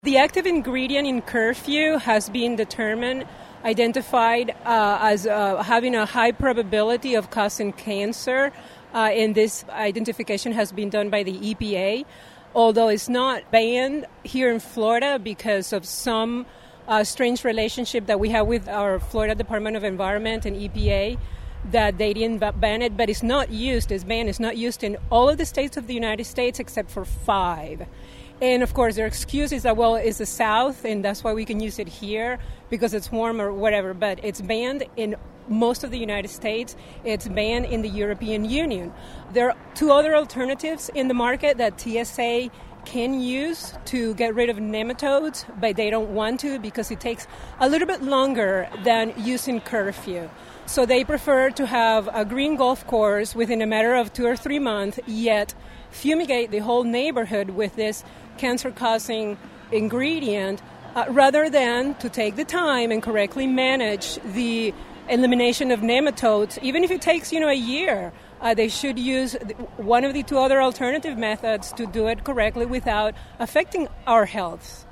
The active ingredient in curfew has been identified as having a high probability of causing cancer, and this identification has been done by the EPA, although it's not banned here in Florida because of some strange relationship that we have with our Florida Department of Environment and EPA, that they didn't ban it, but it's not used, it's banned, it's not used in all of the states of the United States except for 5. And, of course, their excuse is that, well, it's the South, and that's why we can use it here because it's warm or whatever. But it's banned in most of the United States. It's banned in the European Union. There are 2 other alternatives in the market that TSA can use to get rid of nematodes, but they don't want to because it takes a little bit longer than using curfew. So they prefer to have a green golf course within a matter of 2 or 3 months, yet fumigate the whole neighborhood with this cancer-causing ingredient rather than to take the time and correctly manage the elimination of nematodes. Even if it takes, a year, they should use one of the 2 other alternative methods to do it correctly without affecting our health.